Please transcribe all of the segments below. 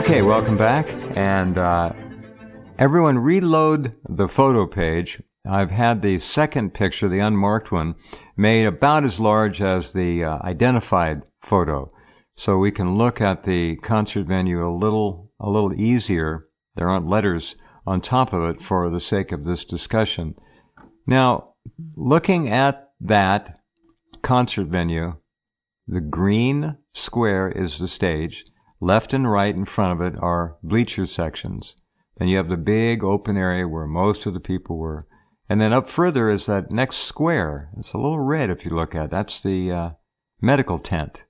Okay, welcome back, and everyone reload the photo page. I've had the second picture, the unmarked one, made about as large as the identified photo, so we can look at the concert venue a little easier. There aren't letters on top of it for the sake of this discussion. Now, looking at that concert venue, the green square is the stage. Left and right in front of it are bleacher sections. Then you have the big open area where most of the people were. And then up further is that next square. It's a little red if you look at it. That's the medical tent.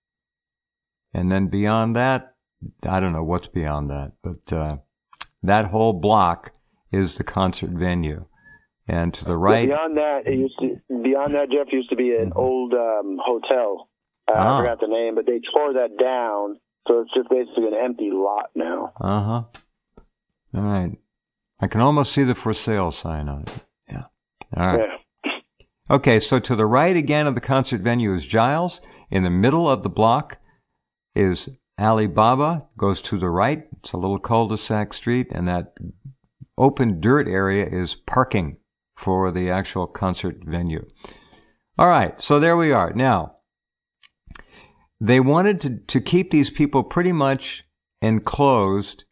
And then beyond that, I don't know what's beyond that, but that whole block is the concert venue. And to the right... Beyond that, Jeff, used to be an old hotel. I forgot the name, but they tore that down. So it's just basically an empty lot now. Uh-huh. All right. I can almost see the for sale sign on it. Yeah. All right. Yeah. Okay, so to the right again of the concert venue is Giles. In the middle of the block is Alibaba. Goes to the right. It's a little cul-de-sac street, and that open dirt area is parking for the actual concert venue. All right, so there we are. Now, they wanted to keep these people pretty much enclosed,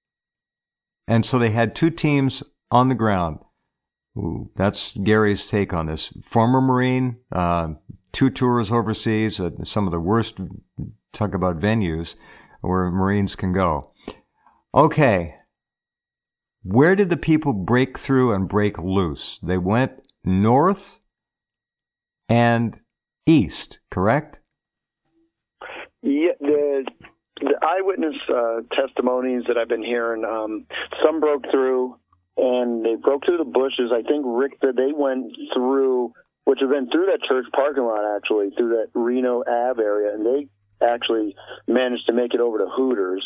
and so they had two teams on the ground. Ooh, that's Gary's take on this. Former Marine, 2 tours overseas at some of the worst, talk about venues where Marines can go. Okay, where did the people break through and break loose? They went north and east, correct? Yeah, the eyewitness testimonies that I've been hearing, some broke through, and they broke through the bushes. I think Rick said they went through, which have been through that church parking lot, actually, through that Reno Ave area, and they actually managed to make it over to Hooters.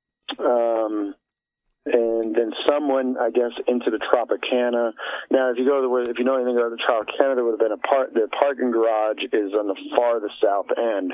And then someone, I guess, into the Tropicana. Now, if you know anything about the Tropicana, there would have been the parking garage is on the farthest south end.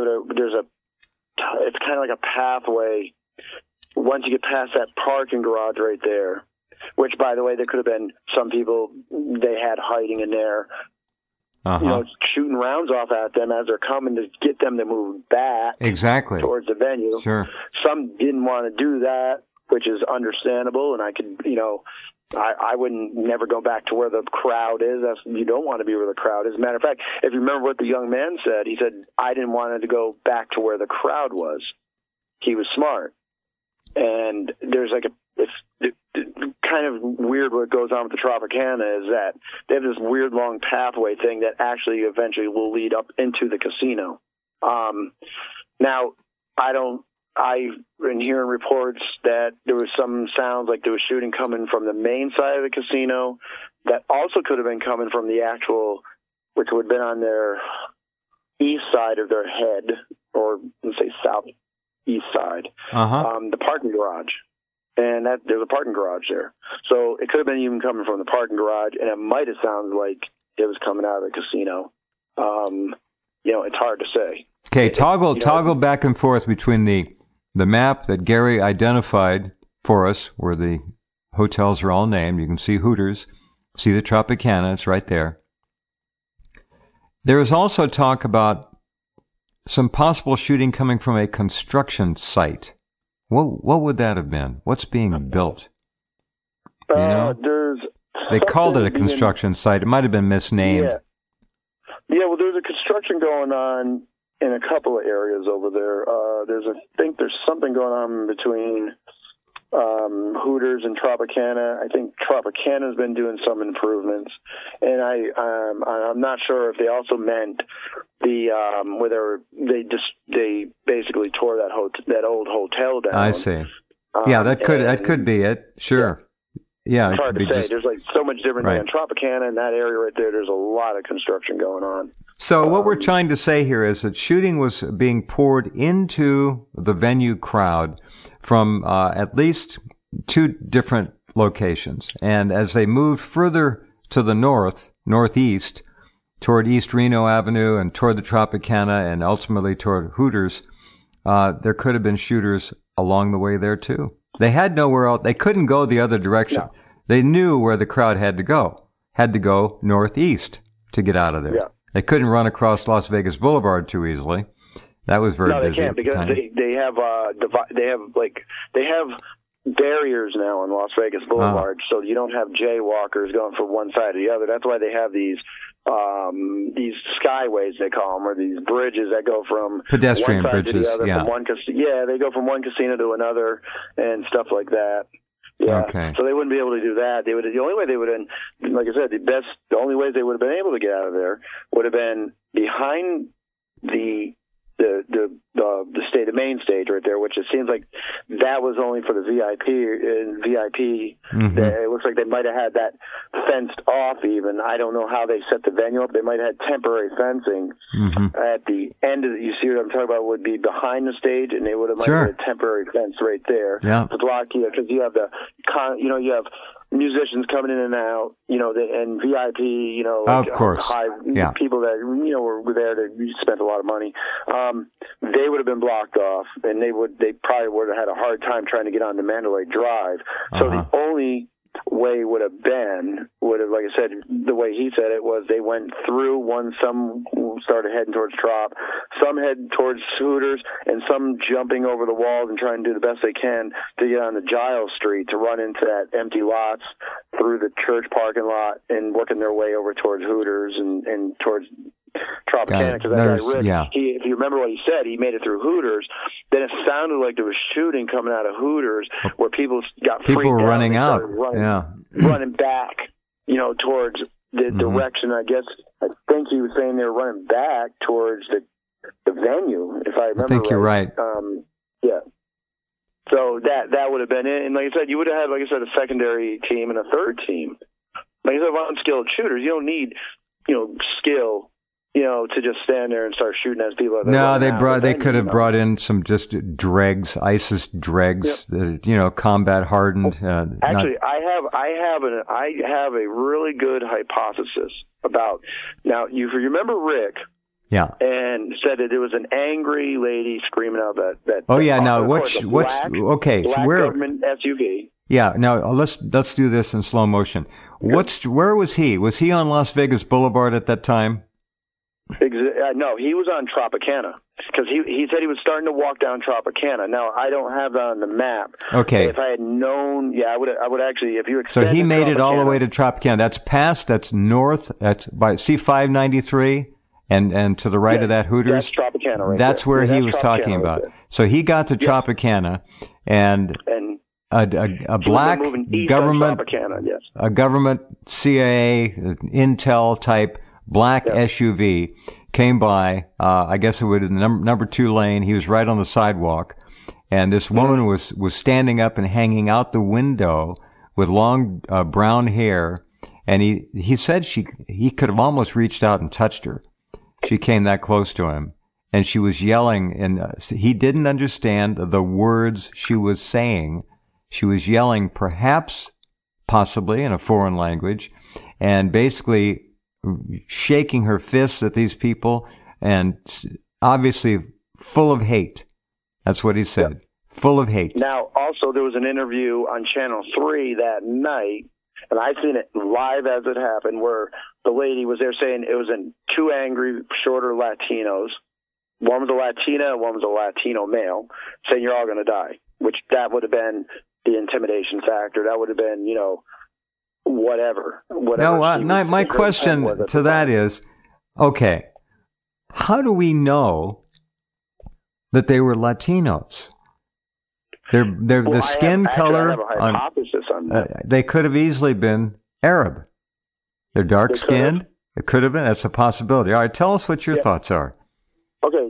It's kind of like a pathway. Once you get past that parking garage right there, which, by the way, there could have been some people they had hiding in there, shooting rounds off at them as they're coming to get them to move back exactly towards the venue. Sure. Some didn't want to do that, which is understandable, and I could, I wouldn't never go back to where the crowd is. You don't want to be where the crowd is. As a matter of fact, if you remember what the young man said, he said, I didn't want to go back to where the crowd was. He was smart. And there's it's kind of weird what goes on with the Tropicana is that they have this weird long pathway thing that actually eventually will lead up into the casino. Now, I've been hearing reports that there was some sounds like there was shooting coming from the main side of the casino that also could have been coming from the actual, which would have been on their east side of their head, or let's say southeast side, the parking garage. And there's a parking garage there. So it could have been even coming from the parking garage, and it might have sounded like it was coming out of the casino. It's hard to say. Okay, toggle back and forth between the map that Gary identified for us, where the hotels are all named. You can see Hooters, see the Tropicana, it's right there. There is also talk about some possible shooting coming from a construction site. What would that have been? What's being built? They called it a construction site. It might have been misnamed. Yeah, well, there's a construction going on in a couple of areas over there. I think there's something going on between Hooters and Tropicana. I think Tropicana's been doing some improvements, and I'm not sure if they also meant the whether they basically tore that old hotel down. I see. Yeah, that could be it. Sure. Yeah, it's hard to say. There's so much different than Tropicana in that area right there. There's a lot of construction going on. So what we're trying to say here is that shooting was being poured into the venue crowd from at least 2 different locations. And as they moved further to the northeast, toward East Reno Avenue and toward the Tropicana and ultimately toward Hooters, there could have been shooters along the way there too. They had nowhere else. They couldn't go the other direction. No. They knew where the crowd had to go. Had to go northeast to get out of there. Yeah. They couldn't run across Las Vegas Boulevard too easily. That was very busy. No, they can't because they have barriers now on Las Vegas Boulevard, so you don't have jaywalkers going from one side to the other. That's why they have these skyways, they call them, or these bridges that go from pedestrian one side bridges. to the other. Yeah. They go from one casino to another and stuff like that. Yeah. Okay. So they wouldn't be able to do that. The only way they would have, like I said, the only ways they would have been able to get out of there would have been behind the main stage right there, which it seems like that was only for the VIP. Mm-hmm. It looks like they might have had that fenced off even. I don't know how they set the venue up. They might have had temporary fencing at the end of you see what I'm talking about, would be behind the stage, and they would have might have had a temporary fence right there to block you, because you have you have musicians coming in and out, and VIP, of course, people that were there to spend a lot of money. They would have been blocked off, and they probably would have had a hard time trying to get on the Mandalay Drive. So the only way would have, like I said, the way he said it was they went through some started heading towards Trop, some head towards Hooters, and some jumping over the walls and trying to do the best they can to get on the Giles Street to run into that empty lots through the church parking lot and working their way over towards Hooters and towards Tropicana, because that guy Rick, if you remember what he said, he made it through Hooters. Then it sounded like there was shooting coming out of Hooters, where people got freaked out. Running out, running back, towards the direction. I think he was saying they were running back towards the venue. If I remember, I think you're right. So that would have been it. And like I said, you would have had, like I said, a secondary team and a third team. Like I said, unskilled shooters, you don't need skill. To just stand there and start shooting as people. No, they could have brought in some just dregs, ISIS dregs, combat hardened. Actually, I have a really good hypothesis about. Now, you remember Rick? Yeah. And said that there was an angry lady screaming out that. Oh yeah. Now what's okay? Black so where government SUV. Yeah. Now let's do this in slow motion. Where was he? Was he on Las Vegas Boulevard at that time? No, he was on Tropicana, because he said he was starting to walk down Tropicana. Now, I don't have that on the map. Okay. If I had known, I would actually, if you extend. So he made it all the way to Tropicana. That's north, that's by C593, and to the right of that Hooters. That's Tropicana right That's there. where he was talking about. So he got to Tropicana, and a black government, a government CIA, Intel type black SUV came by. I guess it would have been number 2 lane. He was right on the sidewalk, and this woman was standing up and hanging out the window with long brown hair. And he said he could have almost reached out and touched her. She came that close to him, and she was yelling, and he didn't understand the words she was saying. She was yelling, possibly in a foreign language, and basically shaking her fists at these people, and obviously full of hate. That's what he said. Yep. Full of hate. Now, also, there was an interview on Channel 3 that night, and I seen it live as it happened, where the lady was there saying it was in 2 angry, shorter Latinos. One was a Latina, one was a Latino male, saying you're all going to die, which that would have been the intimidation factor. That would have been, whatever. Now, my question to that is, okay, how do we know that they were Latinos? The skin color. I have a hypothesis on that. They could have easily been Arab. They're dark skinned. It could have been. That's a possibility. All right, tell us what your thoughts are. Okay,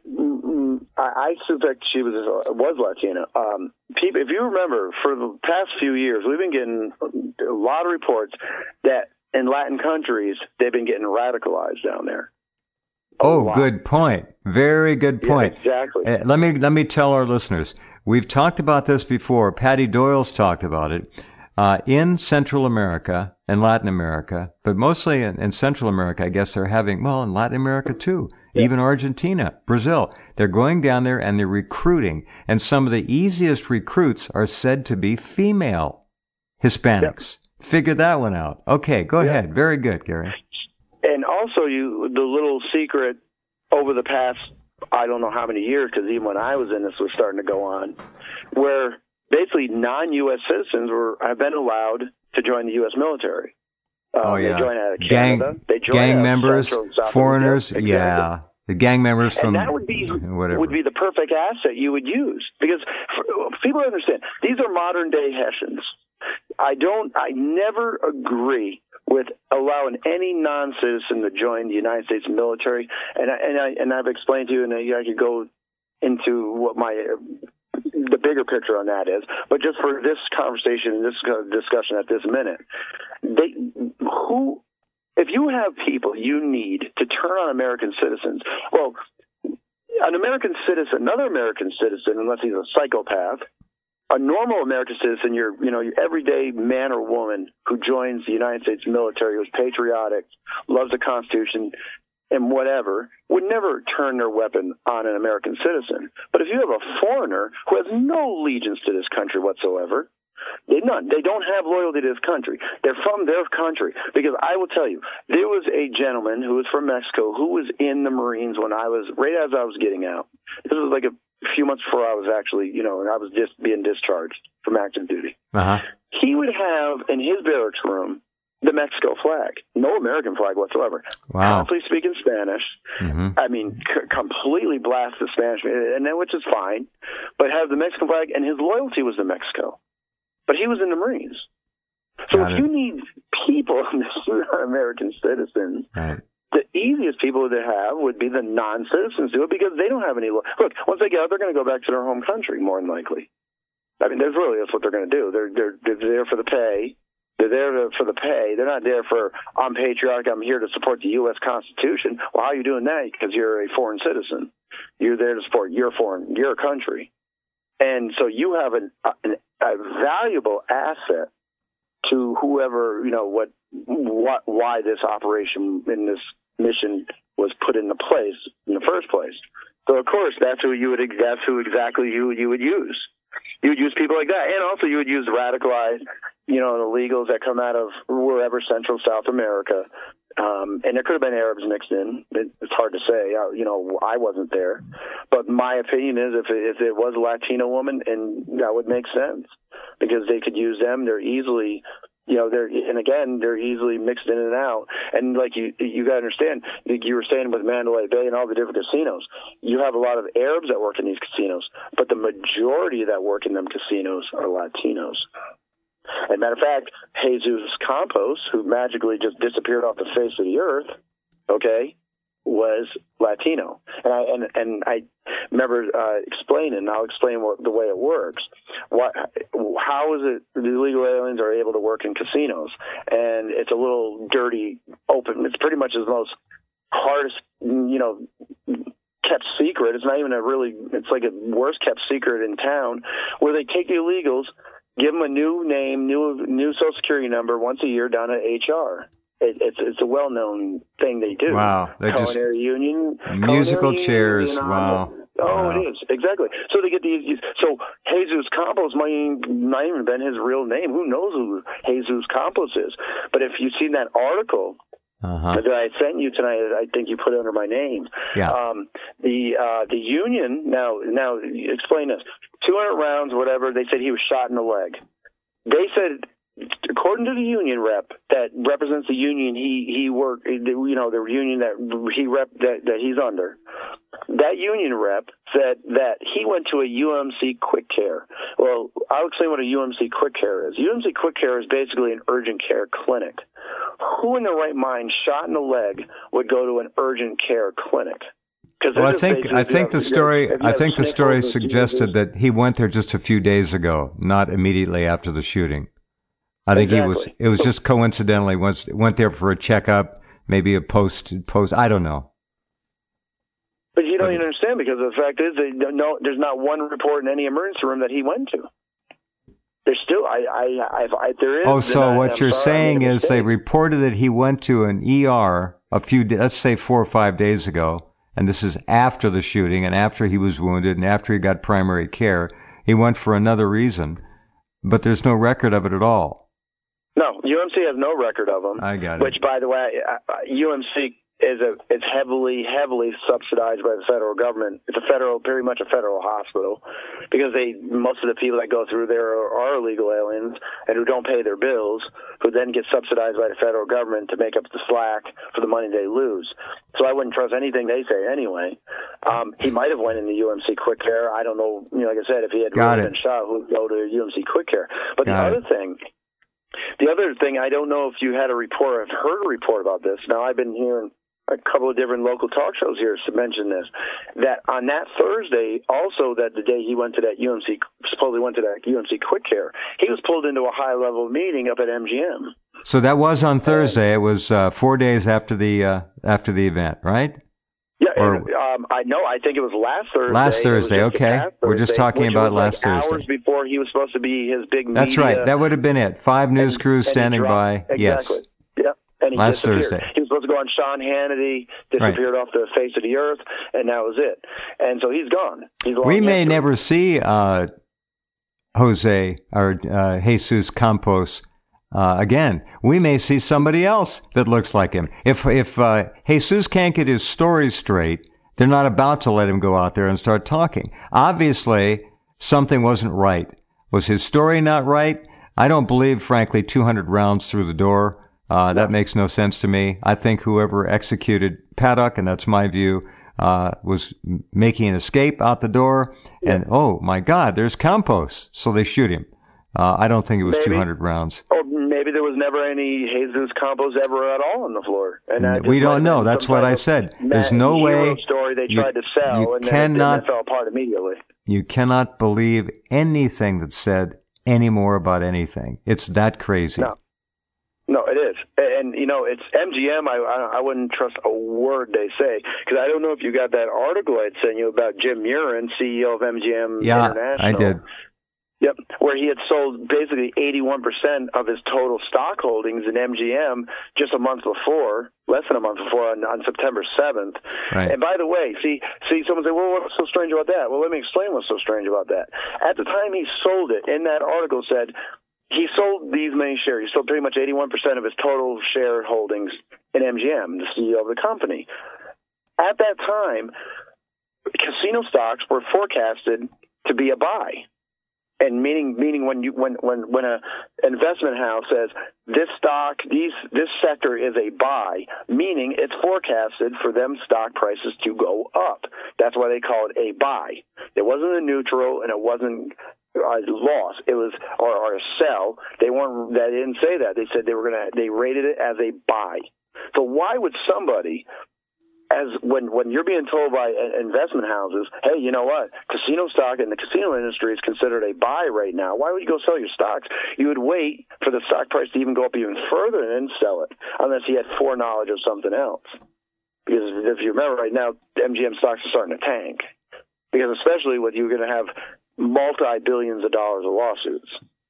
I suspect she was Latina. People, if you remember, for the past few years, we've been getting a lot of reports that in Latin countries they've been getting radicalized down there. Good point. Very good point. Yeah, exactly. Let me tell our listeners. We've talked about this before. Patty Doyle's talked about it. In Central America and Latin America, but mostly in Central America, I guess they're having, in Latin America too, even Argentina, Brazil. They're going down there and they're recruiting. And some of the easiest recruits are said to be female Hispanics. Yep. Figure that one out. Okay, go ahead. Very good, Gary. And also, the little secret over the past, I don't know how many years, because even when I was in this was starting to go on, where basically non-U.S. citizens have been allowed to join the U.S. military. They join out of Canada. They join gang members, foreigners. Exactly. Yeah, the gang members from and that would be the perfect asset you would use, because people understand these are modern day Hessians. I never agree with allowing any non-citizen to join the United States military, and I've explained to you, and I could go into what the bigger picture on that is, but just for this conversation and this discussion at this minute, if you have people you need to turn on American citizens, well, another American citizen, unless he's a psychopath, a normal American citizen, your everyday man or woman who joins the United States military, who's patriotic, loves the Constitution, and whatever, would never turn their weapon on an American citizen. But if you have a foreigner who has no allegiance to this country whatsoever, they don't have loyalty to this country. They're from their country. Because I will tell you, there was a gentleman who was from Mexico who was in the Marines right as I was getting out. This was like a few months before I was actually, I was just being discharged from active duty. Uh-huh. He would have in his barracks room the Mexico flag, no American flag whatsoever. Wow. Constantly speaking Spanish. Mm-hmm. I mean, completely blast the Spanish, and then which is fine, but have the Mexican flag, and his loyalty was to Mexico. But he was in the Marines. So if you need people that are American citizens, right, the easiest people to have would be the non-citizens do it, because they don't have any. Look, once they get out, they're going to go back to their home country more than likely. I mean, that's what they're going to do. They're there for the pay. They're there for the pay. They're not there for, I'm patriotic, I'm here to support the U.S. Constitution. Well, how are you doing that? Because you're a foreign citizen. You're there to support your country. And so you have a valuable asset to whoever, why this operation in this mission was put into place in the first place. So of course that's who exactly you would use. You would use people like that, and also you would use radicalized, illegals that come out of wherever, Central, South America, and there could have been Arabs mixed in. It's hard to say. I wasn't there, but my opinion is if it was a Latino woman, and that would make sense, because they could use them. They're easily. They're easily mixed in and out. And like you got to understand, you were saying with Mandalay Bay and all the different casinos, you have a lot of Arabs that work in these casinos, but the majority that work in them casinos are Latinos. As a matter of fact, Jesus Campos, who magically just disappeared off the face of the earth, was Latino. And I remember explaining, and I'll explain the way it works. How is it the illegal aliens are able to work in casinos? And it's a little dirty, open. It's pretty much the most hardest, kept secret. It's not even it's like a worst kept secret in town, where they take the illegals, give them a new name, new Social Security number once a year down at HR. It's a well-known thing they do. Wow. Culinary union. Musical chairs. Wow. Wow. It is. Exactly. So they get these. So Jesus Campos might not even been his real name. Who knows who Jesus Campos is? But if you've seen that article that I sent you tonight, I think you put it under my name. Yeah. The union, now explain this. 200 rounds, whatever, they said he was shot in the leg. They said, according to the union rep that represents the union he worked, the union that he's under, that union rep said that he went to a UMC Quick Care. Well, I'll explain what a UMC Quick Care is. UMC Quick Care is basically an urgent care clinic. Who in their right mind, shot in the leg, would go to an urgent care clinic? Well, I think the story suggested that he went there just a few days ago, not immediately after the shooting. I think it was just coincidentally went there for a checkup, maybe a post. I don't know. But you don't even understand, because the fact is, there's not one report in any emergency room that he went to. There's still, there is. Oh, so what you're saying is they reported that he went to an ER let's say 4 or 5 days ago, and this is after the shooting and after he was wounded and after he got primary care. He went for another reason, but there's no record of it at all. No, UMC has no record of them. I got it. Which, by the way, UMC it's heavily subsidized by the federal government. It's pretty much a federal hospital, because most of the people that go through there are illegal aliens and who don't pay their bills, who then get subsidized by the federal government to make up the slack for the money they lose. So I wouldn't trust anything they say anyway. He might have went into UMC Quick Care. I don't know. Like I said, if he had really been shot, who would go to UMC Quick Care? But the other thing, I don't know if you had a report, I've heard a report about this. Now, I've been hearing a couple of different local talk shows here to mention this, that on that Thursday, also that the day he went to that supposedly went to that UMC Quick Care, he was pulled into a high-level meeting up at MGM. So that was on Thursday. It was 4 days after the event, right? Yeah, I think it was last Thursday. Last Thursday, okay. We're just talking about last Thursday. Hours before he was supposed to be his big media. That's right. That would have been it. 5 news crews standing by. Exactly. Yes. Yep. And he last disappeared. Thursday. He was supposed to go on Sean Hannity, disappeared off the face of the earth, and that was it. And so he's gone. We may never see Jose or Jesus Campos again. We may see somebody else that looks like him. If Jesus can't get his story straight, they're not about to let him go out there and start talking. Obviously, something wasn't right. Was his story not right? I don't believe, frankly, 200 rounds through the door. That makes no sense to me. I think whoever executed Paddock, and that's my view, was making an escape out the door. And, oh, my God, there's Campos. So they shoot him. I don't think it was 200 rounds. Or maybe there was never any Jesus Campos ever at all on the floor. And we don't know. That's what I said. There's no way. Story they tried to sell, and then it fell apart immediately. You cannot believe anything that's said anymore about anything. It's that crazy. No, it is. And, it's MGM. I wouldn't trust a word they say, because I don't know if you got that article I'd sent you about Jim Murin, CEO of MGM International. I did. Yep, where he had sold basically 81% of his total stock holdings in MGM just less than a month before, on September 7th. Right. And by the way, see, someone say, well, what's so strange about that? Well, let me explain what's so strange about that. At the time he sold it, in that article said, he sold these many shares. He sold pretty much 81% of his total share holdings in MGM, the CEO of the company. At that time, casino stocks were forecasted to be a buy. And meaning when an investment house says this stock, this sector is a buy, meaning it's forecasted for them stock prices to go up. That's why they call it a buy. It wasn't a neutral, and it wasn't a loss. It was or a sell. They didn't say that. They said they rated it as a buy. So why would somebody, when you're being told by investment houses, hey, you know what, casino stock in the casino industry is considered a buy right now, why would you go sell your stocks? You would wait for the stock price to even go up even further and then sell it, unless you had foreknowledge of something else. Because if you remember right now, MGM stocks are starting to tank. Because especially when you're going to have multi-billions of dollars of lawsuits.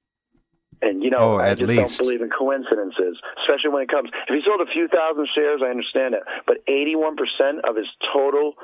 And, I just don't believe in coincidences, especially when it comes. If he sold a few thousand shares, I understand it. But 81% of his total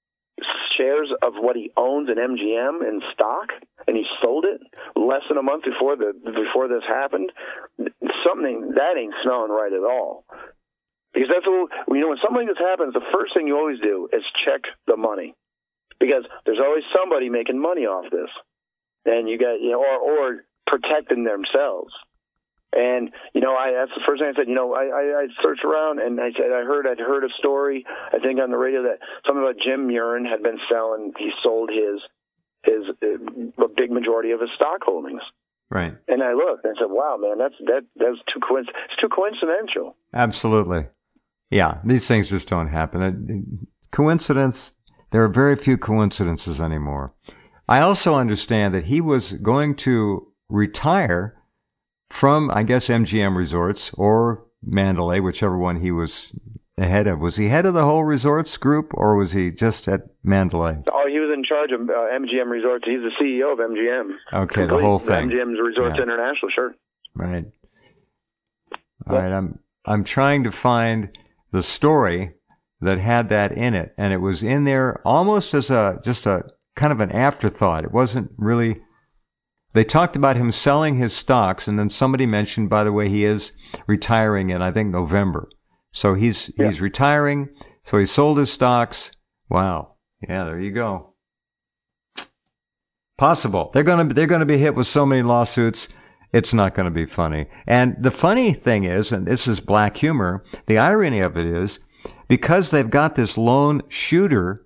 shares of what he owns in MGM in stock, and he sold it less than a month before this happened, something that ain't smelling right at all. Because that's when something like this happens, the first thing you always do is check the money. Because there's always somebody making money off this. And you got, or protecting themselves. And, that's the first thing I said. I searched around, and I said I'd heard a story, I think on the radio, that something about Jim Murin had been selling. He sold a big majority of his stock holdings. Right. And I looked and I said, wow, man, that's too coincidental. Absolutely. Yeah, these things just don't happen. Coincidence. There are very few coincidences anymore. I also understand that he was going to retire from, I guess, MGM Resorts or Mandalay, whichever one he was ahead of. Was he head of the whole resorts group, or was he just at Mandalay? Oh, he was in charge of MGM Resorts. He's the CEO of MGM. Okay, the whole thing. MGM Resorts International, sure. Right. All right, I'm trying to find the story that had that in it, and it was in there almost as just a kind of an afterthought. It wasn't really. They talked about him selling his stocks, and then somebody mentioned, by the way, he is retiring in, I think, November. So he's retiring. So he sold his stocks. Wow. Yeah, there you go. Possible. They're gonna be hit with so many lawsuits. It's not going to be funny. And the funny thing is, and this is black humor, the irony of it is, because they've got this lone shooter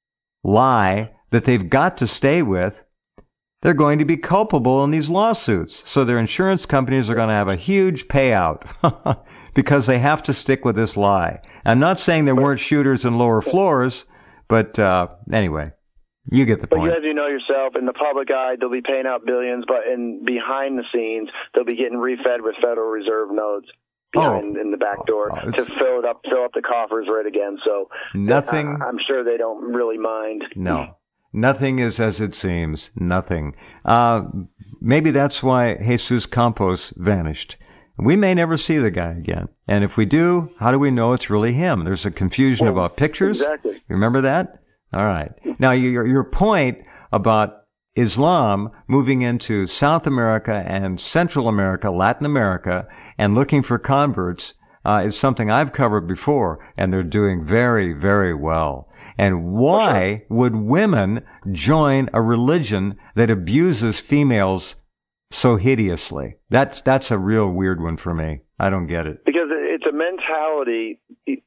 lie that they've got to stay with, they're going to be culpable in these lawsuits. So their insurance companies are going to have a huge payout because they have to stick with this lie. I'm not saying there weren't shooters in lower floors, but anyway, you get the point. But as you know yourself, in the public eye, they'll be paying out billions, but behind the scenes, they'll be getting refed with Federal Reserve notes in the back door to fill up the coffers right again. So nothing. I'm sure they don't really mind. No. Nothing is as it seems. Nothing. Maybe that's why Jesus Campos vanished. We may never see the guy again. And if we do, how do we know it's really him? There's a confusion about pictures. Exactly. You remember that? All right. Now, your point about Islam moving into South America and Central America, Latin America, and looking for converts is something I've covered before, and they're doing very, very well. And why would women join a religion that abuses females so hideously? That's a real weird one for me. I don't get it. Because it's a mentality.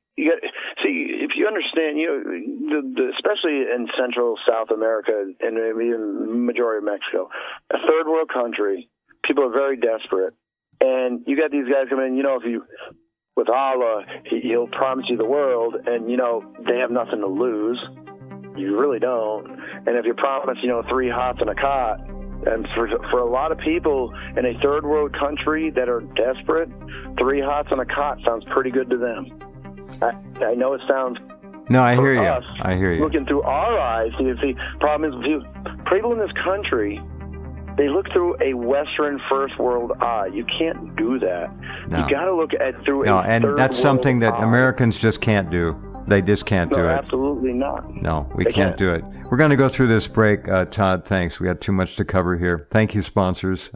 If you understand, especially in Central South America and even majority of Mexico, a third world country, people are very desperate, and you got these guys coming in. If you with Allah, he'll promise you the world, and they have nothing to lose. You really don't. And if you promise 3 hots and a cot, and for a lot of people in a third world country that are desperate, 3 hots and a cot sounds pretty good to them. I know it sounds. No, I hear you. I hear you. Looking through our eyes, the problem is people in this country, they look through a Western first world eye. You can't do that. No. You got to look at through a and third that's something that eye. Americans just can't do. They just can't do it. Absolutely not. No, we can't do it. We're going to go through this break, Todd. Thanks. We got too much to cover here. Thank you, sponsors.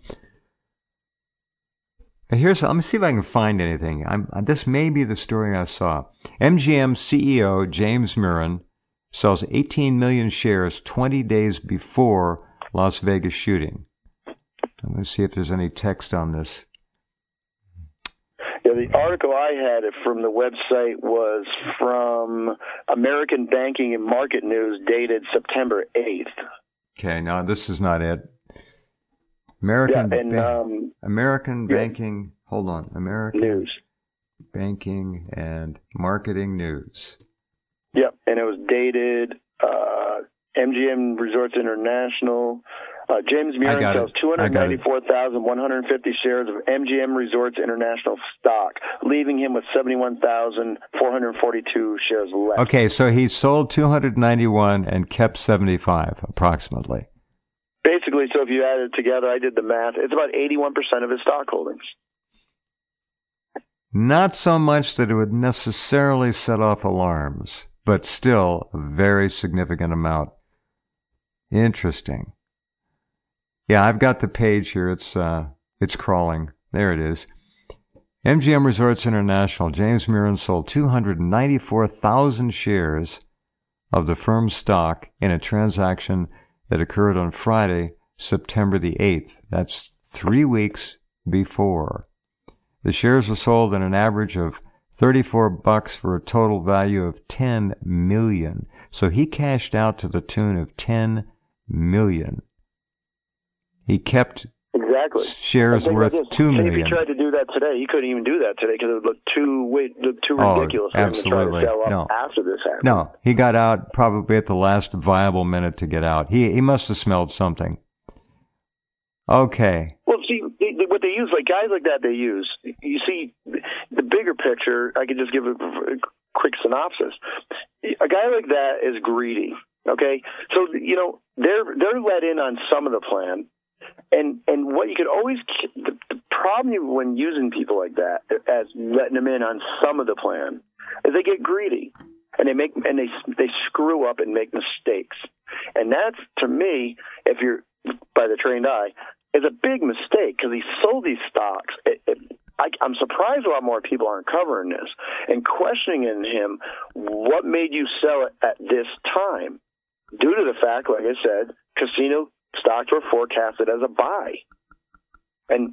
Let me see if I can find anything. This may be the story I saw. MGM CEO James Mirren sells 18 million shares 20 days before Las Vegas shooting. I'm going to see if there's any text on this. Yeah, the article I had from the website was from American Banking and Market News, dated September 8th. Okay, no, this is not it. American Banking. Hold on, American News, Banking and Marketing News. Yep, and it was dated MGM Resorts International. James Mirren sells 294,150 shares of MGM Resorts International stock, leaving him with 71,442 shares left. Okay, so he sold 291 and kept 75, approximately. Basically, so if you add it together, I did the math, it's about 81% of his stock holdings. Not so much that it would necessarily set off alarms, but still a very significant amount. Interesting. Yeah, I've got the page here. It's crawling. There it is. MGM Resorts International. James Mirren sold 294,000 shares of the firm's stock in a transaction that occurred on Friday, September the 8th. That's 3 weeks before. The shares were sold at an average of $34 for a total value of $10 million. So he cashed out to the tune of $10 million. He kept shares worth $2 million. If he tried to do that today, he couldn't even do that today because it would look too ridiculous for him to try to sell up after this happened. No, he got out probably at the last viable minute to get out. He must have smelled something. Okay. Well, see, what they use, like guys like that, you see, the bigger picture, I could just give a quick synopsis. A guy like that is greedy, okay? So, they're let in on some of the plan. And what you could always, the problem when using people like that as letting them in on some of the plan, is they get greedy, and they screw up and make mistakes. And that's, to me, if you're by the trained eye, is a big mistake because he sold these stocks. I'm surprised a lot more people aren't covering this and questioning him, what made you sell it at this time? Due to the fact, like I said, casino stocks were forecasted as a buy. And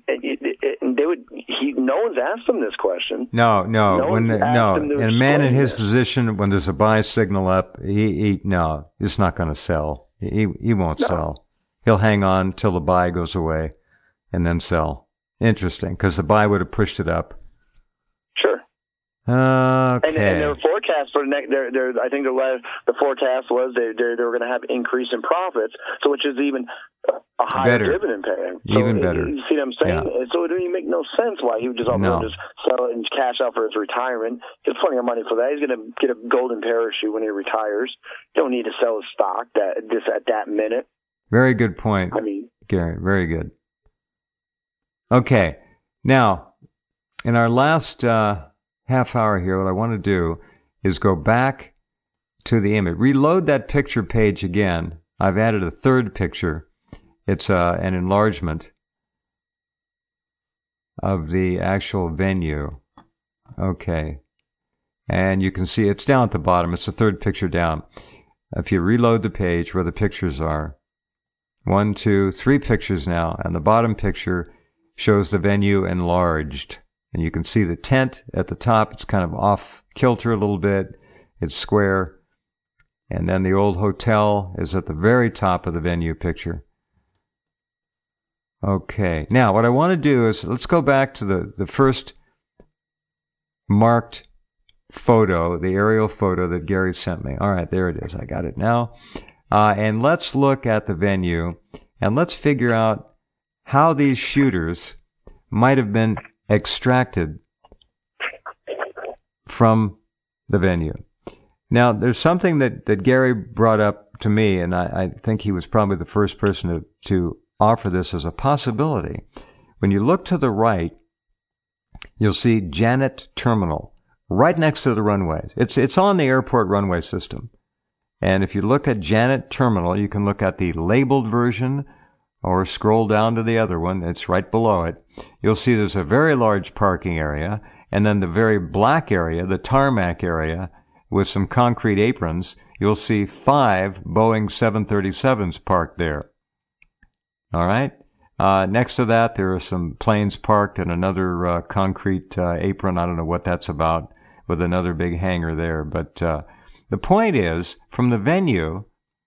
no one's asked him this question. No. And a man in his position, when there's a buy signal up, he's not going to sell. He won't sell. He'll hang on till the buy goes away, and then sell. Interesting, because the buy would have pushed it up. Sure. Okay. And their forecast for the next, I think the forecast was they were going to have increase in profits, so which is even a higher dividend paying. So even better. You see what I'm saying? Yeah. So it didn't make no sense why he would just sell it and cash out for his retirement. He has plenty of money for that. He's going to get a golden parachute when he retires. You don't need to sell his stock at that minute. Very good point, Gary. Very good. Okay. Now, in our last half hour here, what I want to do is go back to the image. Reload that picture page again. I've added a third picture. It's an enlargement of the actual venue. Okay. And you can see it's down at the bottom. It's the third picture down. If you reload the page where the pictures are, 1, 2, 3 pictures now, and the bottom picture shows the venue enlarged. And you can see the tent at the top. It's kind of off kilter a little bit. It's square. And then the old hotel is at the very top of the venue picture. Okay. Now, what I want to do is, let's go back to the first marked photo, the aerial photo that Gary sent me. All right, there it is. I got it now. And let's look at the venue, and let's figure out how these shooters might have been extracted from the venue. Now, there's something that Gary brought up to me, and I think he was probably the first person to offer this as a possibility. When you look to the right, you'll see Janet Terminal right next to the runways. It's on the airport runway system. And if you look at Janet Terminal, you can look at the labeled version or scroll down to the other one. It's right below it. You'll see there's a very large parking area, and then the very black area, the tarmac area, with some concrete aprons, you'll see 5 Boeing 737s parked there. All right? Next to that, there are some planes parked and another concrete apron. I don't know what that's about, with another big hangar there. But the point is, from the venue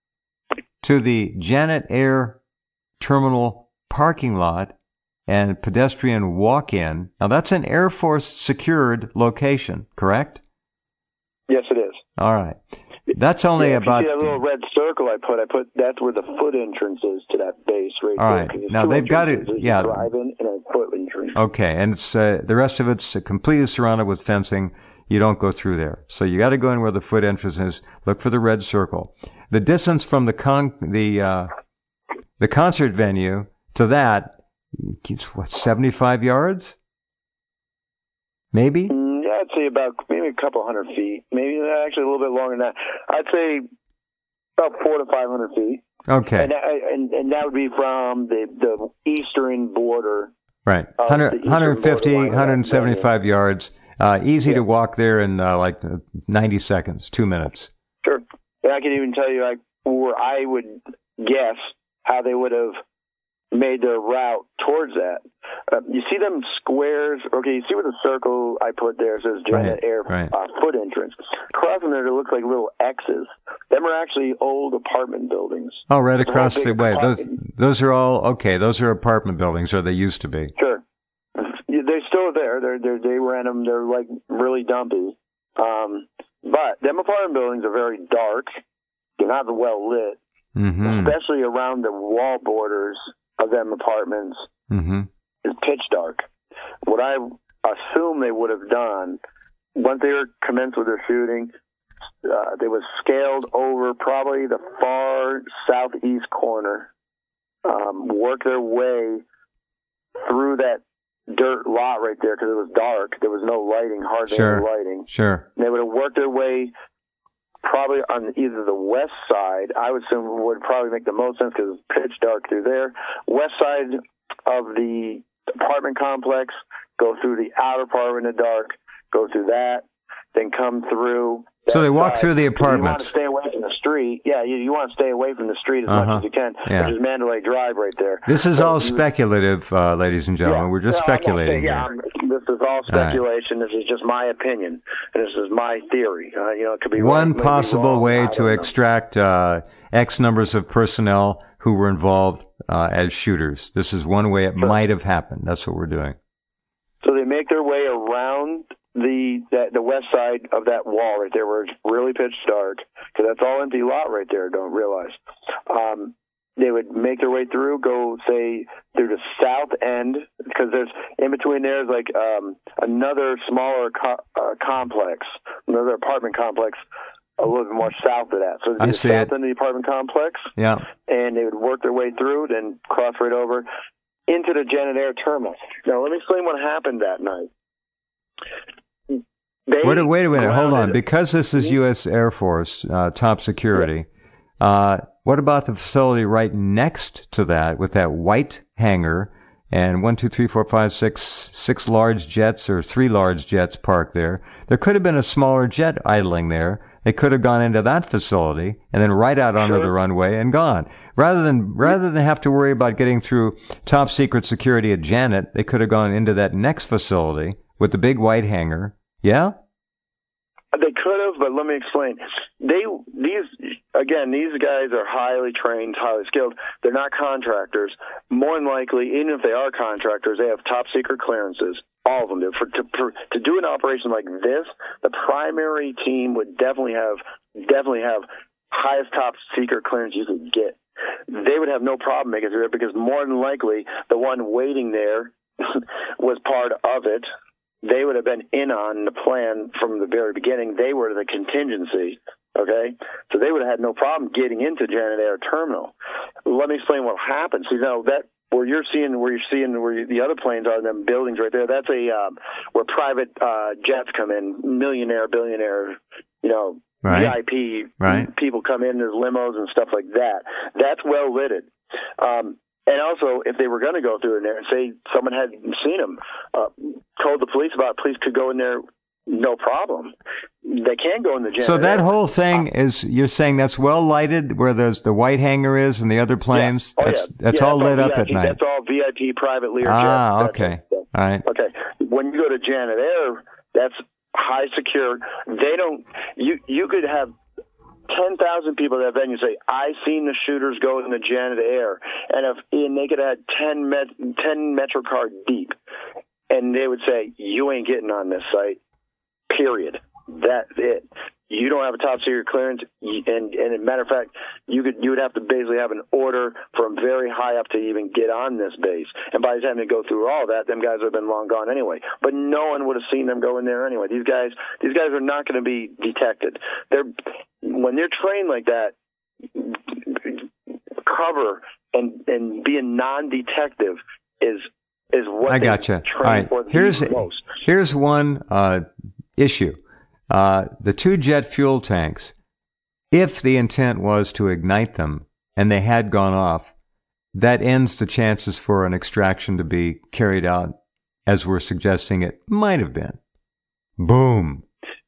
to the Janet Air Terminal parking lot and pedestrian walk-in, now that's an Air Force secured location, correct? Yes, it is. All right. That's only about... You see that little red circle I put, that's where the foot entrance is to that base right all there. Right. Now, they've got it... Yeah. Drive-in and a foot entrance. Okay. And it's the rest of it's completely surrounded with fencing. You don't go through there. So you got to go in where the foot entrance is. Look for the red circle. The distance from the concert venue to that, what, 75 yards? Maybe? Yeah, I'd say maybe a couple hundred feet. Maybe actually a little bit longer than that. I'd say about 400 to 500 feet. Okay. And that would be from the eastern border. Right. 150, 175 yards. Easy to walk there in like 90 seconds, 2 minutes. Sure. And I can even tell you where I would guess how they would have made their route towards that. You see them squares? Okay, you see where the circle I put there says Janet Air foot entrance. Crossing there, it looks like little X's. Them are actually old apartment buildings. Oh, right across the way. Those are all, okay, those are apartment buildings, or they used to be. Sure. They're still there. They ran them. They're like really dumpy. But them apartment buildings are very dark. They're not well lit, especially around the wall borders of them apartments. Is pitch dark. What I assume they would have done once they were commenced with their shooting, they was scaled over probably the far southeast corner, work their way through that dirt lot right there because it was dark. There was no lighting, hardly any lighting. Sure. And they would have worked their way probably on either the west side. I would assume would probably make the most sense because it's pitch dark through there. West side of the apartment complex, go through the outer part in the dark, go through that, then come through. So they walk through the apartments. You want to stay away from the street. Yeah, you want to stay away from the street as much as you can, which is Mandalay Drive right there. This is all speculative, ladies and gentlemen. We're just speculating here. This is all speculation. Right. This is just my opinion. And this is my theory. It could be one possible way to extract X numbers of personnel who were involved as shooters. This is one way it might have happened. That's what we're doing. So they make their way around the west side of that wall right there where it's really pitch dark, because that's all empty lot right there, don't realize. They would make their way through, go, say, through the south end, because there's, in between there's like another smaller complex, another apartment complex a little bit more south of that. So the south end of the apartment complex, and they would work their way through, then cross right over into the Janet Air terminal. Now, let me explain what happened that night. Wait a minute. Hold on. Because this is U.S. Air Force top security, what about the facility right next to that with that white hangar and 6 large jets or 3 large jets parked there? There could have been a smaller jet idling there. They could have gone into that facility and then right out onto the runway and gone. Rather than have to worry about getting through top secret security at Janet, they could have gone into that next facility with the big white hangar. Yeah? They could have, but let me explain. These guys are highly trained, highly skilled. They're not contractors. More than likely, even if they are contractors, they have top secret clearances. All of them do. To do an operation like this, the primary team would definitely have highest top secret clearance you could get. They would have no problem making it through it because more than likely the one waiting there was part of it. They would have been in on the plan from the very beginning. They were the contingency, okay? So they would have had no problem getting into Janet Air Terminal. Let me explain what happened. So, that where you're seeing the other planes are, them buildings right there, that's where private jets come in, millionaire, billionaire, VIP people come in, there's limos and stuff like that. That's well lidded. And also, if they were going to go through in there, say someone had seen them, told the police about it, police could go in there, no problem. They can't go in the Janet. So that whole thing is, you're saying that's well lighted, where there's the white hangar is and the other planes? That's all lit up at night. That's all VIP private Lear jets. Okay. All right. Okay. When you go to Janet Air, that's high secure. They don't, you could have 10,000 people at that venue say, I seen the shooters go in the Janet Air, and they could have had 10 MetroCard deep, and they would say, you ain't getting on this site, period. That's it. You don't have a top secret clearance, and as a matter of fact, you would have to basically have an order from very high up to even get on this base. And by the time they go through all that, them guys would have been long gone anyway. But no one would have seen them go in there anyway. These guys are not going to be detected. When they're trained like that, cover and being non-detective is what I gotcha. All right. Here's one issue. The 2 jet fuel tanks, if the intent was to ignite them and they had gone off, that ends the chances for an extraction to be carried out as we're suggesting it might have been. Boom.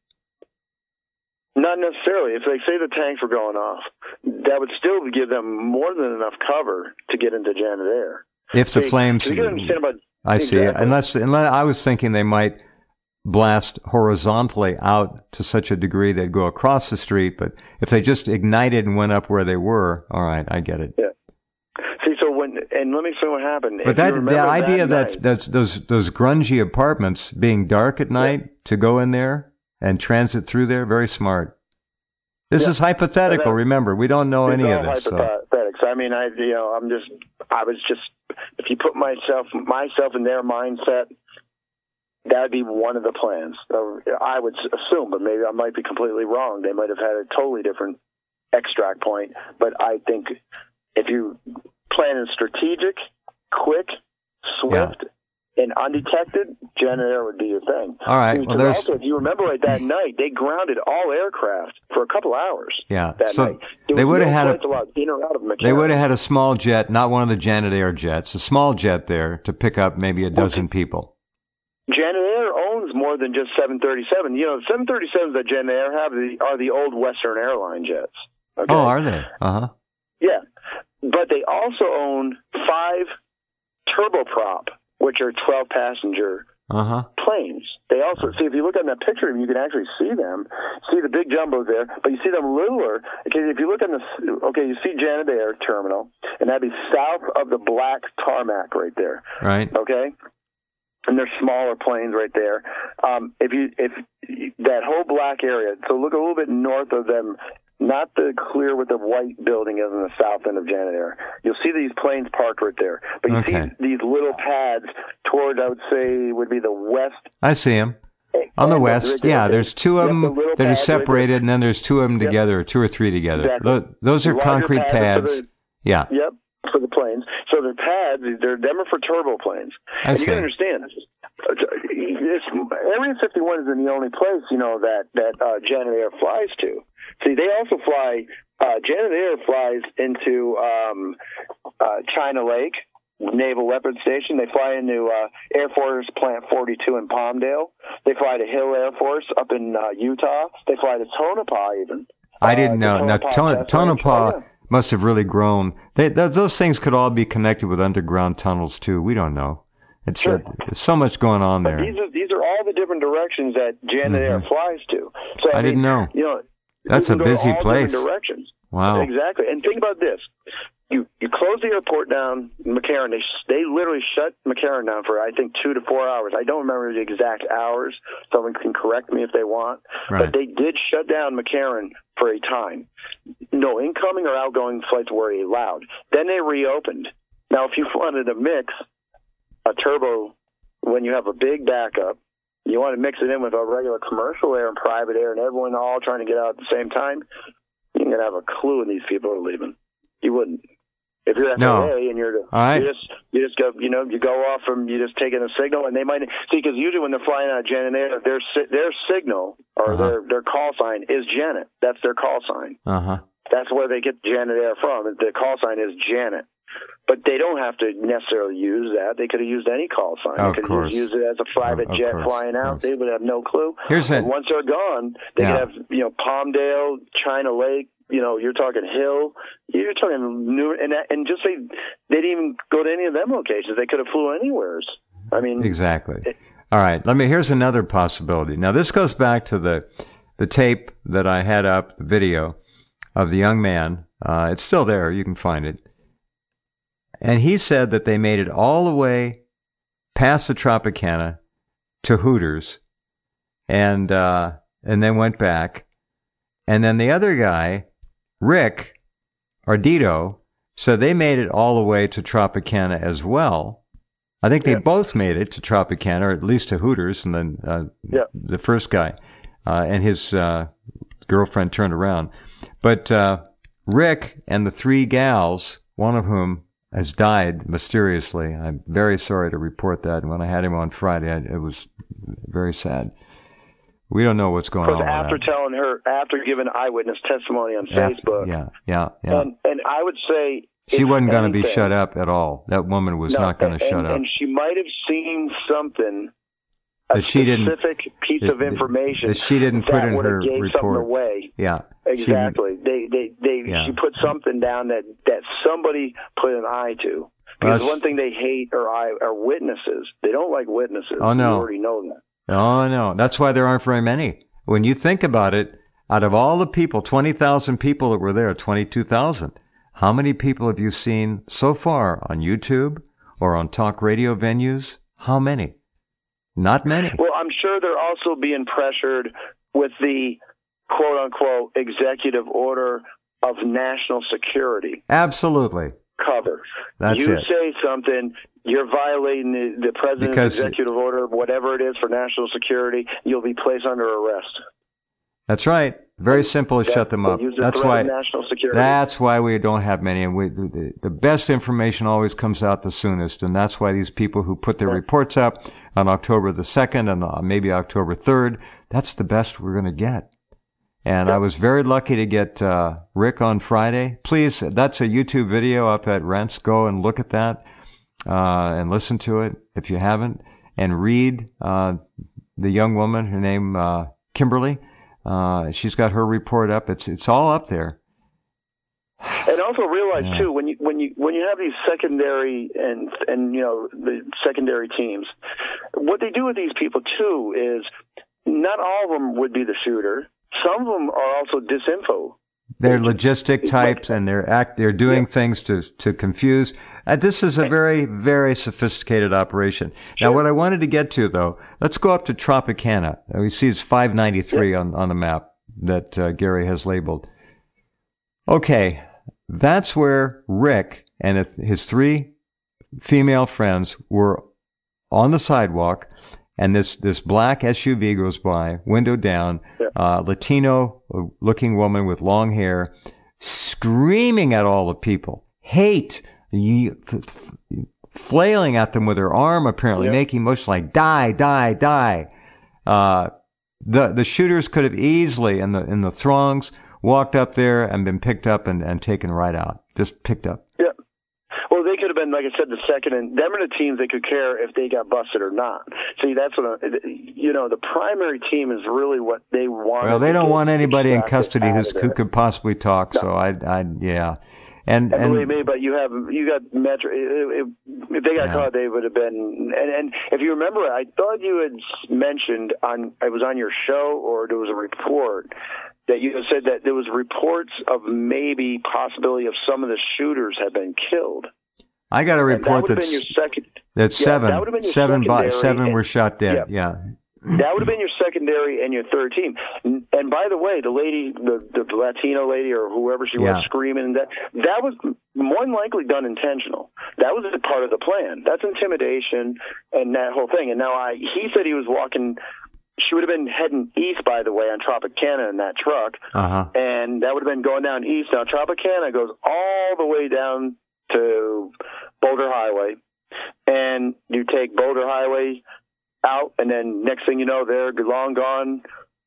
Not necessarily. If they say the tanks were going off, that would still give them more than enough cover to get into Janet Air. If the flames... I see. Unless I was thinking they might blast horizontally out to such a degree they'd go across the street, but if they just ignited and went up where they were, all right, I get it. Yeah. See, and let me say what happened. But the idea that those grungy apartments being dark at night to go in there and transit through there, very smart. This is hypothetical. Remember, we don't know any of this. Hypothetics. I mean, if you put myself in their mindset, that would be one of the plans. I would assume, but maybe I might be completely wrong. They might have had a totally different extract point. But I think if you plan is strategic, quick, swift, and undetected, Janet Air would be your thing. All right. Well, also, if you remember right, that night, they grounded all aircraft for a couple hours. Yeah. That night. They would have had in or out of McCarran. They would have had a small jet, not one of the Janet Air jets, a small jet there to pick up maybe a dozen people. Janet Air owns more than just 737. You know, the 737s that Janet Air have are the old Western Airline jets. Okay? Oh, are they? Uh-huh. Yeah. But they also own 5 turboprop, which are 12-passenger planes. They also, see, if you look on that picture, you can actually see them. See the big jumbos there, but you see them littler. Okay, if you look on you see Janet Air Terminal, and that'd be south of the black tarmac right there. Right. Okay? And there's smaller planes right there. If that whole black area, so look a little bit north of them, not the clear with the white building is in the south end of Janet Air. You'll see these planes parked right there. But you see these little pads toward, I would say, would be the west. I see them. On the west, there's 2 of them that are separated, and then there's 2 of them together, 2 or 3 together. Exactly. Those are concrete pads. Yep, for the planes. So the pads, them are for turbo planes. And you can understand, Area 51 isn't the only place, that Janet Air flies to. See, they also fly, Janet Air flies into China Lake, Naval Weapons Station. They fly into Air Force Plant 42 in Palmdale. They fly to Hill Air Force up in Utah. They fly to Tonopah even. I didn't know. Now, Tonopah must have really grown. Those things could all be connected with underground tunnels, too. We don't know. It's there's so much going on there. These are all the different directions that Janet Air flies to. So I didn't know. That's a busy place. Directions. Wow. Exactly. And think about this. You close the airport down, McCarran. They literally shut McCarran down for, I think, 2 to 4 hours. I don't remember the exact hours. Someone can correct me if they want. Right. But they did shut down McCarran for a time. No incoming or outgoing flights were allowed. Then they reopened. Now, if you wanted to mix a turbo when you have a big backup, you want to mix it in with a regular commercial air and private air and everyone all trying to get out at the same time, you ain't going to have a clue when these people are leaving. You wouldn't. If you're FAA and you just go, you go off from, you just take in a signal, and they might see, because usually when they're flying out of Janet Air, their signal or their call sign is Janet. That's their call sign. That's where they get Janet Air from. The call sign is Janet. But they don't have to necessarily use that. They could have used any call sign. They could have used it as a private jet flying out. They would have no clue. And once they're gone, they could have, Palmdale, China Lake, you're talking Hill, you're talking New, and just say they didn't even go to any of them locations. They could have flew anywhere. I mean, exactly. All right. Here's another possibility. Now, this goes back to the tape that I had up, the video of the young man. It's still there. You can find it. And he said that they made it all the way past the Tropicana to Hooters, and then went back. And then the other guy, Rick Ardito, said they made it all the way to Tropicana as well. I think they both made it to Tropicana, or at least to Hooters, and then the first guy and his girlfriend turned around. But Rick and the 3 gals, one of whom has died mysteriously. I'm very sorry to report that. And when I had him on Friday, it was very sad. We don't know what's going on. After giving eyewitness testimony on Facebook. Yeah. And I would say she wasn't going to be shut up at all. That woman was not going to shut up. And she might have seen something, a specific piece of information that she didn't put in her report. Something away. Yeah, exactly. She put something down that somebody put an eye to. Because one thing they hate are witnesses. They don't like witnesses. Oh no, you already know that. Oh no, that's why there aren't very many. When you think about it, out of all the people, 20,000 people that were there, 22,000. How many people have you seen so far on YouTube or on talk radio venues? How many? Not many. Well, I'm sure they're also being pressured with the quote-unquote executive order of national security. Absolutely. Cover. That's you it. say something, you're violating the president's executive order, whatever it is for national security, you'll be placed under arrest. That's right. Very simple to shut them up. That's why. National security. That's why we don't have many, and the best information always comes out the soonest, and that's why these people who put their reports up on October the 2nd and maybe October 3rd, that's the best we're going to get. And I was very lucky to get Rick on Friday. Please, that's a YouTube video up at Rents. Go and look at that and listen to it if you haven't, and read the young woman, her name Kimberly. She's got her report up. It's all up there. And also realize too, when you have these secondary and the secondary teams, what they do with these people too is not all of them would be the shooter. Some of them are also disinfo. They're logistic types, and they're doing things to confuse. This is a very, very sophisticated operation. Sure. Now, what I wanted to get to, though, let's go up to Tropicana. We see it's 593 on the map that Gary has labeled. Okay, that's where Rick and his 3 female friends were on the sidewalk, and this black SUV goes by, window down, Latino-looking woman with long hair, screaming at all the people, hate, flailing at them with her arm, apparently, making motions like, die, die, die. The shooters could have easily, in the throngs, walked up there and been picked up and taken right out. Just picked up. Yeah. Well, they could have been, like I said, the second, and them are the teams that could care if they got busted or not. See, that's what the primary team is really what they want. Well, they don't want anybody in custody who could possibly talk. No. So And believe me, but you got Metro. If they got caught, they would have been. And if you remember, I thought you had mentioned it was on your show or there was a report that you said that there was reports of maybe possibility of some of the shooters had been killed. I got a report that seven were shot dead. Yeah. That would have been your secondary and your third team. And by the way, the lady, the Latino lady or whoever she was screaming, that was more than likely done intentional. That was a part of the plan. That's intimidation and that whole thing. And now he said he was walking. She would have been heading east, by the way, on Tropicana in that truck. And that would have been going down east. Now, Tropicana goes all the way down to Boulder Highway. And you take Boulder Highway out, and then next thing you know, they're long gone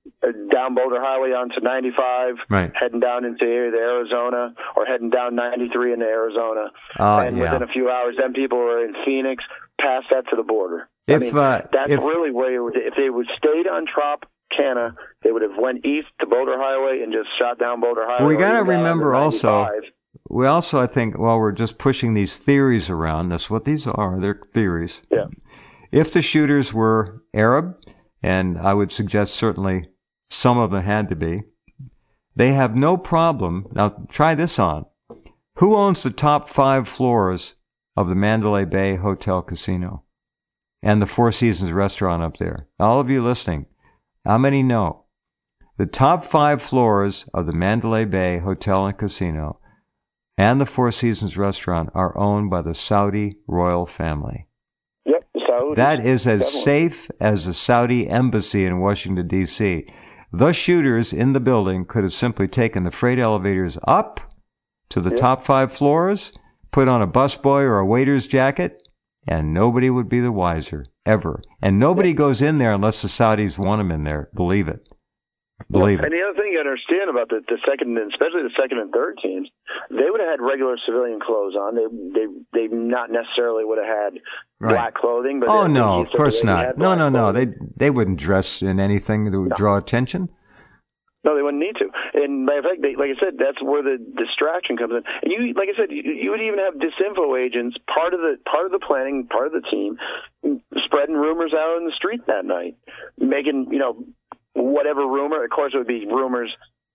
down Boulder Highway onto 95, heading down into the Arizona, or heading down 93 into Arizona. Within a few hours, then people are in Phoenix, past that to the border. That's really where if they would stayed on Tropicana, they would have went east to Boulder Highway and just shot down Boulder Highway. We got to remember also. We also, I think, while we're just pushing these theories around, that's what these are. They're theories. Yeah. If the shooters were Arab, and I would suggest certainly some of them had to be, they have no problem. Now, try this on. Who owns the top 5 floors of the Mandalay Bay Hotel Casino and the Four Seasons restaurant up there? All of you listening, how many know? The top 5 floors of the Mandalay Bay Hotel and Casino and the Four Seasons restaurant are owned by the Saudi royal family. Yep, that is as safe as the Saudi embassy in Washington, D.C. The shooters in the building could have simply taken the freight elevators up to the top 5 floors, put on a busboy or a waiter's jacket, and nobody would be the wiser, ever. And nobody goes in there unless the Saudis want them in there. Believe it. Believe it. And the other thing you understand about the second, especially the second and third teams, they would have had regular civilian clothes on. They not necessarily would have had black clothing. But no, of course not. No. They wouldn't dress in anything that would draw attention. No, they wouldn't need to. And matter of fact, like I said, that's where the distraction comes in. And you, like I said, you would even have disinfo agents, part of the planning, part of the team, spreading rumors out in the street that night, making whatever rumor. Of course, it would be rumors,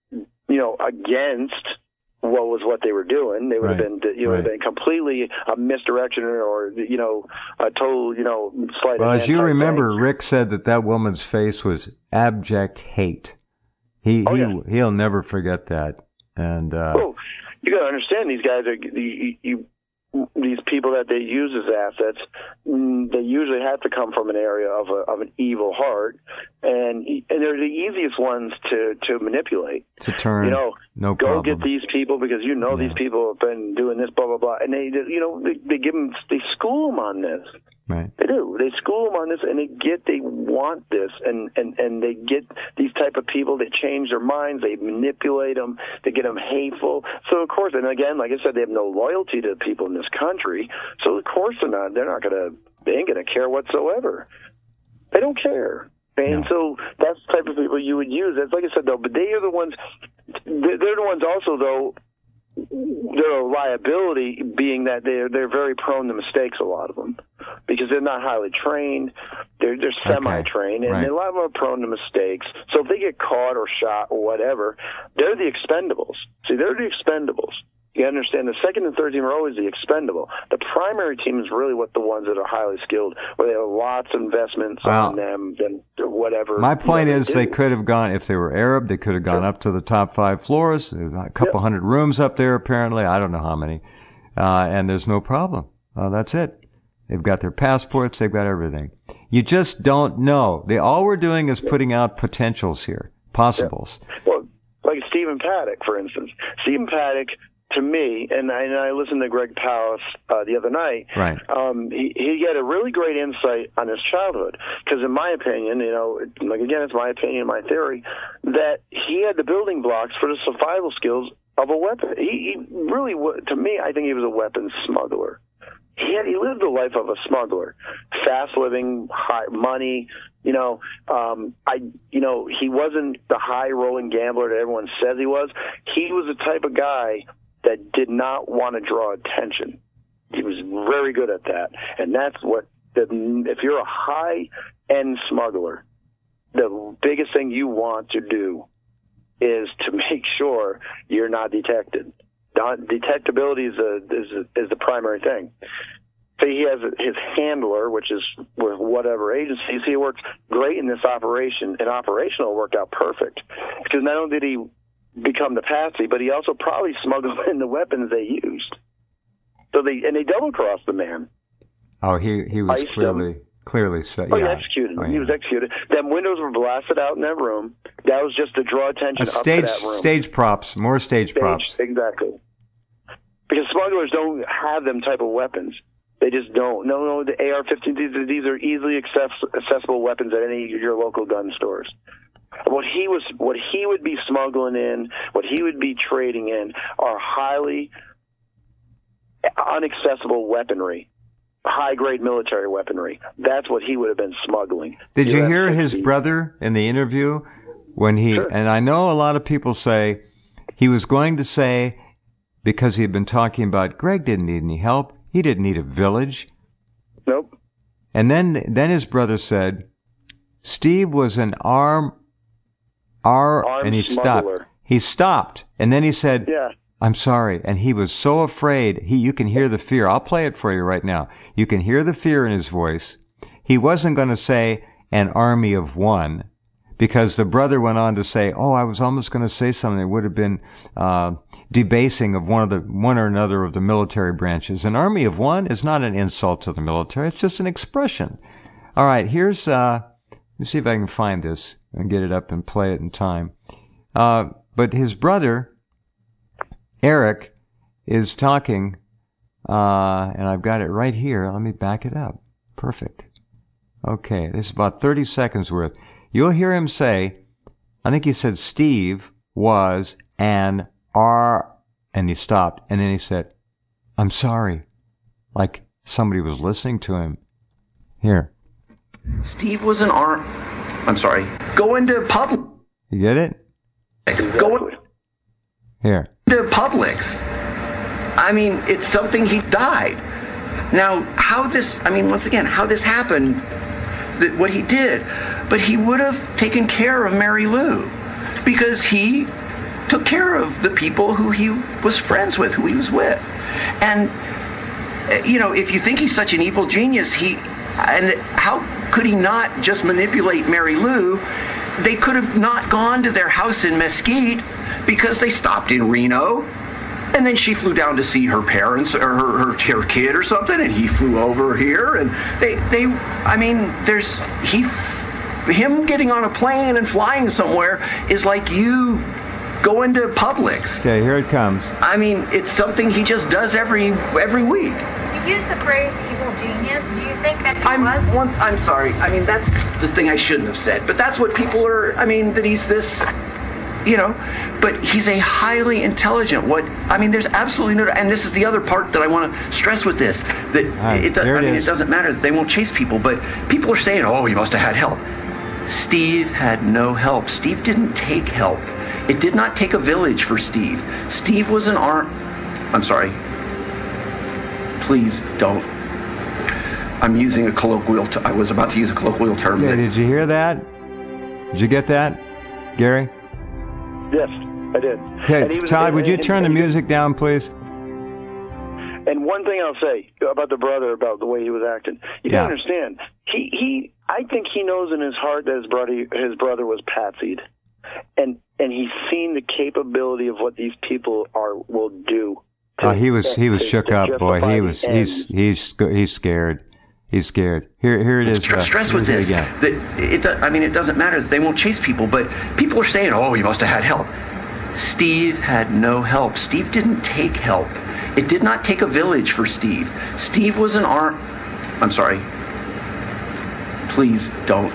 against what they were doing. They would have been, been completely a misdirection or a total, slight. Well, as you remember, Rick said that woman's face was abject hate. He'll never forget that. And you got to understand, these guys are these people that they use as assets, they usually have to come from an area of an evil heart, and they're the easiest ones to manipulate. To turn, you know, no go problem. get these people because you know these people have been doing this, blah blah blah, and they school them on this. Right. They do. They school them on this, and they want this, and they get these type of people. They change their minds. They manipulate them. They get them hateful. So of course, and again, like I said, they have no loyalty to people in this country. So of course they ain't gonna care whatsoever. They don't care. And so that's the type of people you would use. That's like I said though, but they are the ones. They're the ones also though. Their liability being that they're very prone to mistakes, a lot of them, because they're not highly trained. They're semi-trained, and a lot of them are prone to mistakes. So if they get caught or shot or whatever, they're the expendables. See, they're the expendables. You understand, the second and third team are always the expendable. The primary team is really what the ones that are highly skilled, where they have lots of investments on them, and whatever. My point is they could have gone, if they were Arab, they could have gone up to the top 5 floors, a couple hundred rooms up there apparently, I don't know how many, and there's no problem. That's it. They've got their passports, they've got everything. You just don't know. All we're doing is putting out potentials here, possibles. Well, like Stephen Paddock, for instance. Stephen Paddock, to me, and I listened to Greg Palast the other night. Right. He had a really great insight on his childhood, because in my opinion, you know, like again, it's my opinion, my theory, that he had the building blocks for the survival skills of a weapon. He really, to me, I think he was a weapons smuggler. He lived the life of a smuggler, fast living, high money. He wasn't the high rolling gambler that everyone says he was. He was the type of guy that did not want to draw attention. He was very good at that. And that's if you're a high-end smuggler, the biggest thing you want to do is to make sure you're not detected. Detectability is the primary thing. So he has his handler, which is with whatever agencies. He works great in this operation, and operational worked out perfect. Because not only did he become the patsy, but he also probably smuggled in the weapons they used. So they double crossed the man. Oh, he was clearly set. Oh, he executed him. He was executed. Them windows were blasted out in that room. That was just to draw attention up to that room. Stage props, more stage props. Exactly. Because smugglers don't have them type of weapons. They just don't. No, the AR-15, these are easily accessible weapons at any of your local gun stores. What he would be smuggling in, what he would be trading in, are highly inaccessible weaponry, high-grade military weaponry. That's what he would have been smuggling. Did you hear his brother in the interview when he? Sure. And I know a lot of people say he was going to say, because he had been talking about Greg didn't need any help, he didn't need a village. Nope. And then his brother said, Steve was an armed and he smuggler. Stopped. He stopped, and then he said, "Yeah, I'm sorry." And he was so afraid. You can hear the fear. I'll play it for you right now. You can hear the fear in his voice. He wasn't going to say an army of one, because the brother went on to say, "Oh, I was almost going to say something that would have been debasing of one or another of the military branches. An army of one is not an insult to the military. It's just an expression." All right, here's. Let me see if I can find this and get it up and play it in time. But his brother, Eric, is talking, and I've got it right here. Let me back it up. Perfect. Okay, this is about 30 seconds worth. You'll hear him say, I think he said Steve was an R, and he stopped, and then he said, I'm sorry, like somebody was listening to him. Here. Steve was an R. I'm sorry. Go into public. You get it? Go here. Into Publix. I mean, it's something he died. Now, how this happened, what he did, but he would have taken care of Mary Lou, because he took care of the people who he was friends with, who he was with. And, if you think he's such an evil genius, how could he not just manipulate Mary Lou? They could have not gone to their house in Mesquite because they stopped in Reno. And then she flew down to see her parents or her kid or something, and he flew over here, and him getting on a plane and flying somewhere is like you going to Publix. Okay, here it comes. I mean, it's something he just does every week. You use the phrase evil genius. Do you think that he was? I'm sorry. I mean, that's the thing I shouldn't have said. But that's what people are, that he's this, but he's a highly intelligent, there's absolutely no, and this is the other part that I want to stress with this, that it doesn't matter that they won't chase people, but people are saying, oh, he must have had help. Steve had no help. Steve didn't take help. It did not take a village for Steve. Steve was I'm sorry. Please don't. I'm using a colloquial I was about to use a colloquial term. Yeah, did you hear that? Did you get that, Gary? Yes, I did. Okay, Todd, would you turn the music down, please? And one thing I'll say about the brother, about the way he was acting, you gotta understand. I think he knows in his heart that his brother was patsied, and he's seen the capability of what these people will do. He was shook up, boy. He's scared. He's scared. Here it is. Stress with this. That it doesn't matter that they won't chase people, but people are saying, oh, he must have had help. Steve had no help. Steve didn't take help. It did not take a village for Steve. Steve was I'm sorry. Please don't.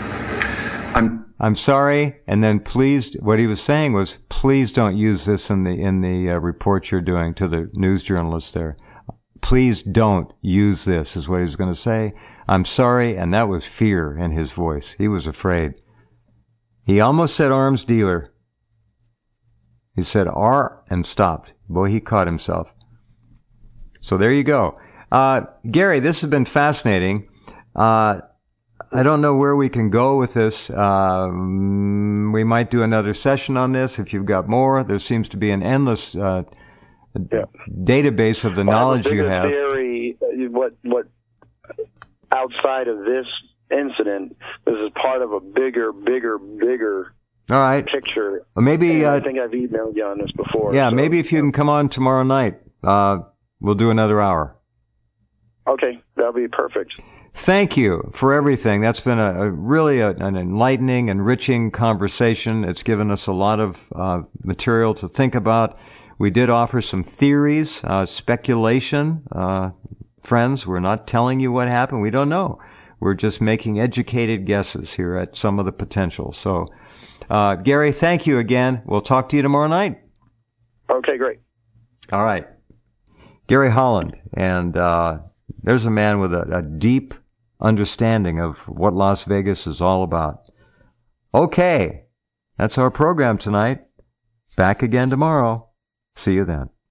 I'm sorry, and then please. What he was saying was, please don't use this in the report you're doing to the news journalists there. Please don't use this, is what he was going to say. I'm sorry, and that was fear in his voice. He was afraid. He almost said arms dealer. He said and stopped. Boy, he caught himself. So there you go. Gary, this has been fascinating. I don't know where we can go with this. We might do another session on this if you've got more. There seems to be an endless database of the knowledge you have. Theory, what outside of this incident, this is part of a bigger all right. picture. Well, maybe I think I've emailed you on this before. Yeah, so, maybe if you can come on tomorrow night, we'll do another hour. Okay, that'll be perfect. Thank you for everything. That's been really an enlightening, enriching conversation. It's given us a lot of material to think about. We did offer some theories, speculation. Friends, we're not telling you what happened. We don't know. We're just making educated guesses here at some of the potential. So, Gary, thank you again. We'll talk to you tomorrow night. Okay, great. All right. Gary Holland. And there's a man with a deep understanding of what Las Vegas is all about. Okay. That's our program tonight. Back again tomorrow. See you then.